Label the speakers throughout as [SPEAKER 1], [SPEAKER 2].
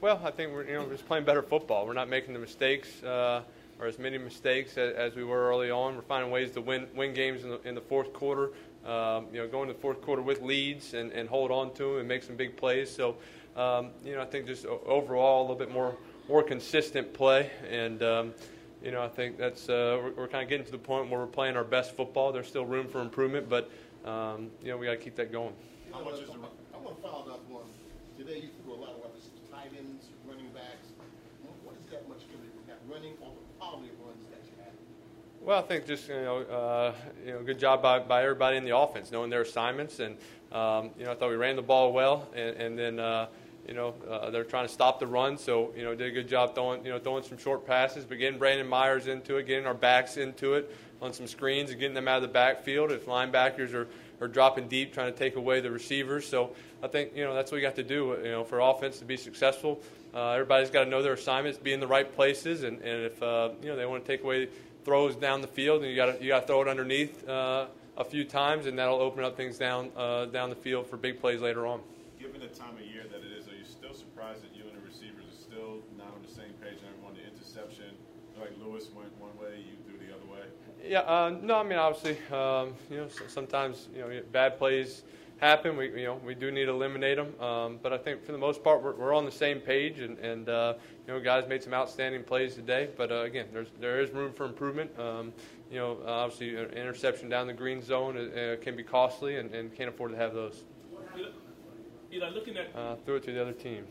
[SPEAKER 1] Well, I think we're just playing better football. We're not making the mistakes or as many mistakes as we were early on. We're finding ways to win games in the fourth quarter. Going to the fourth quarter with leads and hold on to them and make some big plays. So, I think just overall a little bit more consistent play. And, I think that's we're kind of getting to the point where we're playing our best football. There's still room for improvement, but, we got to keep that going.
[SPEAKER 2] I want to follow up on today. You threw a lot of weapons, tight ends, running backs. What is that much going to be running on the quality of runs that you have?
[SPEAKER 1] Well, I think just good job by everybody in the offense, knowing their assignments, and I thought we ran the ball well, and then they're trying to stop the run, so did a good job throwing some short passes, but getting Brandon Myers into it, getting our backs into it on some screens, and getting them out of the backfield if linebackers are dropping deep, trying to take away the receivers. So I think that's what we got to do. For offense to be successful, everybody's got to know their assignments, be in the right places, and if they want to take away throws down the field, and you got to throw it underneath a few times, and that'll open up things down the field for big plays later on.
[SPEAKER 3] Given the time of year that it is, are you still surprised that you and the receivers are still not on the same page and everyone the interception? Like Lewis went one way, you threw the other way.
[SPEAKER 1] Yeah, no, I mean obviously, sometimes bad plays happen. We do need to eliminate them, but I think for the most part we're on the same page, and guys made some outstanding plays today. But again, there is room for improvement. Obviously an interception down the green zone can be costly, and can't afford to have those.
[SPEAKER 4] Looking at
[SPEAKER 1] threw it to the other team.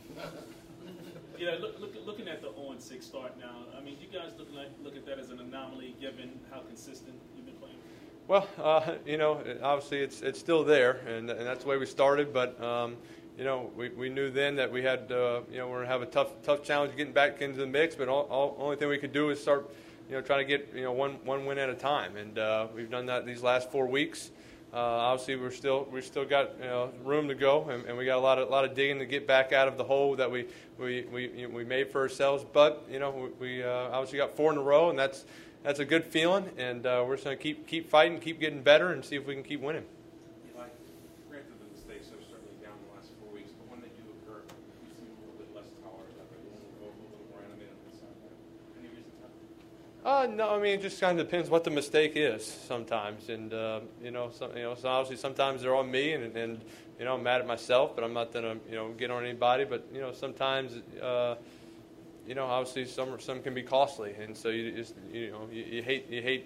[SPEAKER 4] Looking at the 0-6 start now, I mean, you guys look at that as an anomaly given how consistent you've been playing?
[SPEAKER 1] Well, obviously it's still there, and that's the way we started. But we knew then that we had we're gonna have a tough challenge getting back into the mix. But only thing we could do is start trying to get one win at a time, and we've done that these last 4 weeks. Obviously, we still got room to go, and we got a lot of digging to get back out of the hole that we made for ourselves. But we obviously got 4 in a row, and that's a good feeling. And we're just going to keep fighting, keep getting better, and see if we can keep winning.
[SPEAKER 5] Granted, the mistakes are certainly down the last 4 weeks, but when they do occur, you seem a little bit less tolerant of it, a little more animated on the side. Any reason for that?
[SPEAKER 1] No, I mean it just kind of depends what the mistake is sometimes, and so obviously sometimes they're on me, and I'm mad at myself, but I'm not gonna get on anybody. But sometimes obviously some can be costly, and so you just you hate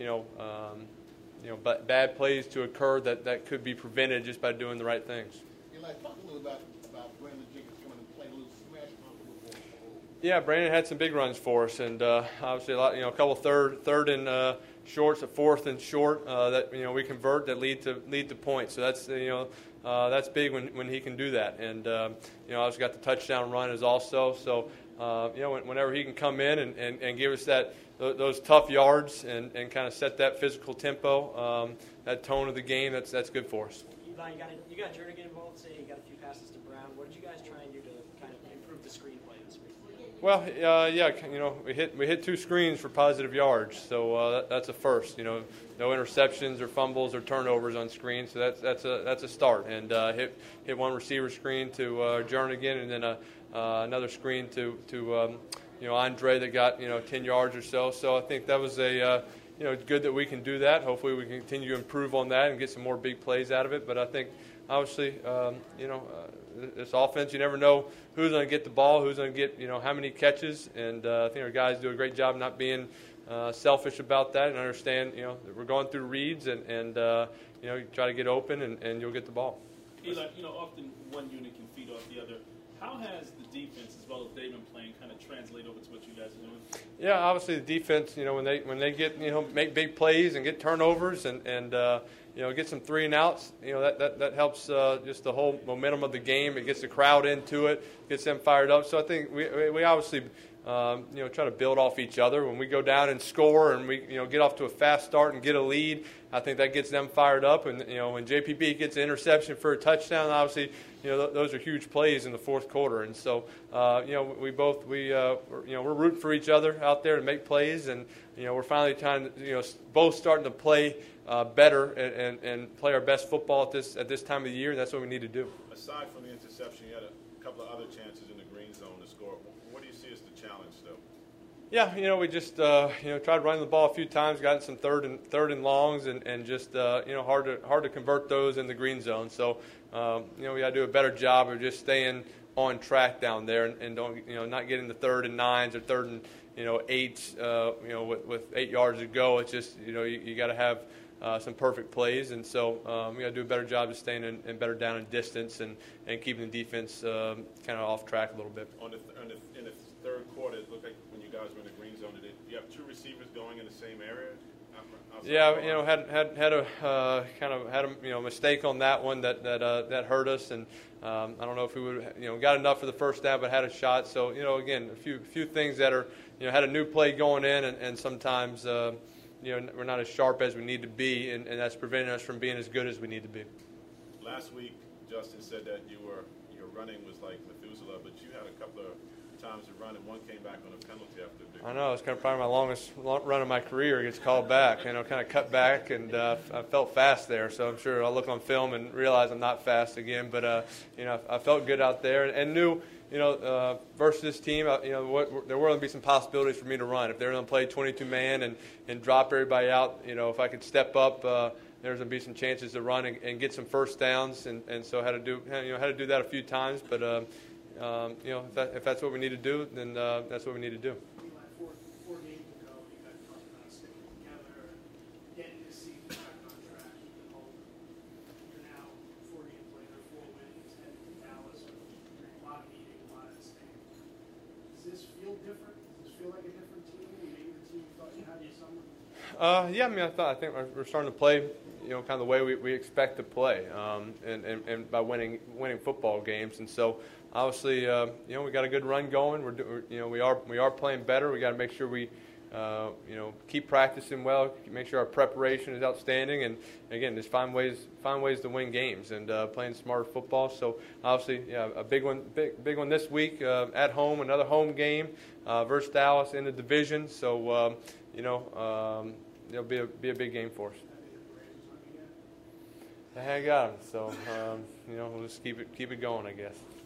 [SPEAKER 1] but bad plays to occur that could be prevented just by doing the right things.
[SPEAKER 2] Talk a little about Brandon Jenkins coming and playing a little smash football.
[SPEAKER 1] Yeah, Brandon had some big runs for us, and obviously a couple third and shorts, a fourth and short that we convert that lead to points. So that's big when he can do that, and obviously got the touchdown run as also. So whenever he can come in and give us those tough yards and kind of set that physical tempo, that tone of the game, that's good for us.
[SPEAKER 6] Eli, you got Jernigan involved. Say you got a few passes to Brown. What did you guys try and do to kind of improve the screenplay this week?
[SPEAKER 1] Well, we hit 2 screens for positive yards, so that's a first. No interceptions or fumbles or turnovers on screens, so that's a start. And hit one receiver screen to Jernigan, and then another screen to Andre that got 10 yards or so. So I think that was it's good that we can do that. Hopefully we can continue to improve on that and get some more big plays out of it. But I think obviously this offense, you never know who's going to get the ball, who's going to get how many catches, and I think our guys do a great job not being selfish about that and understand that we're going through reads and you try to get open and you'll get the ball.
[SPEAKER 4] Eli, often one unit can feed off the other. How has the defense, as well as they've been playing, kind of translate over to what you guys are doing?
[SPEAKER 1] Yeah, obviously the defense, when they get make big plays and get turnovers and get some 3 and outs, that helps just the whole momentum of the game. It gets the crowd into it, gets them fired up. So I think we obviously try to build off each other. When we go down and score and we get off to a fast start and get a lead, I think that gets them fired up. And when JPP gets an interception for a touchdown, obviously those are huge plays in the fourth quarter. And so we're rooting for each other out there to make plays, and we're finally trying to both starting to play better and play our best football at this time of the year. And that's what we need to do.
[SPEAKER 3] Aside from the interception, you had a couple of other chances in the green zone to score. challenge still?
[SPEAKER 1] Yeah, we just tried running the ball a few times, gotten some third and longs, and just hard to convert those in the green zone. So we got to do a better job of just staying on track down there and don't not getting the 3rd and 9s or 3rd and 8s with 8 yards to go. It's just you got to have some perfect plays, and so we got to do a better job of staying in better down and distance and keeping the defense kind of off track a little bit.
[SPEAKER 3] In the third quarter, it looked like when you guys were in the green zone, did you have 2 receivers going in the same area?
[SPEAKER 1] Yeah, had a mistake on that one that hurt us, and I don't know if we would got enough for the first down, but had a shot. So again, a few things that are had a new play going in, and sometimes we're not as sharp as we need to be, and that's preventing us from being as good as we need to be.
[SPEAKER 3] Last week, Justin said that your running was like Methuselah, but you had a couple of times to run, and one came back on a penalty after a big
[SPEAKER 1] I know, it's kind of probably my longest run of my career. It gets called back, kind of cut back, and I felt fast there. So I'm sure I'll look on film and realize I'm not fast again. But I felt good out there, and knew versus this team, there were going to be some possibilities for me to run if they're going to play 22-man and drop everybody out. If I could step up, there's going to be some chances to run and get some first downs, and so had to do that a few times, but. If that's what we need to do, then that's what we need to do.
[SPEAKER 7] Four games ago, you guys talked about sticking together, getting this season back on track, keeping hope. You're now 4 games later, 4 wins, heading to Dallas with a lot of eating, a lot of staying. Does this feel different? Does this feel like a different team? Maybe the team you thought you had this summer?
[SPEAKER 1] Yeah, I think we're starting to play, kind of the way we expect to play, and by winning football games, and so. Obviously, we got a good run going. We are playing better. We got to make sure we, keep practicing well. Make sure our preparation is outstanding, and again, just find ways to win games and playing smarter football. So obviously, yeah, a big one this week at home, another home game versus Dallas in the division. So it'll be a big game for us. I got them. So we'll just keep it going, I guess.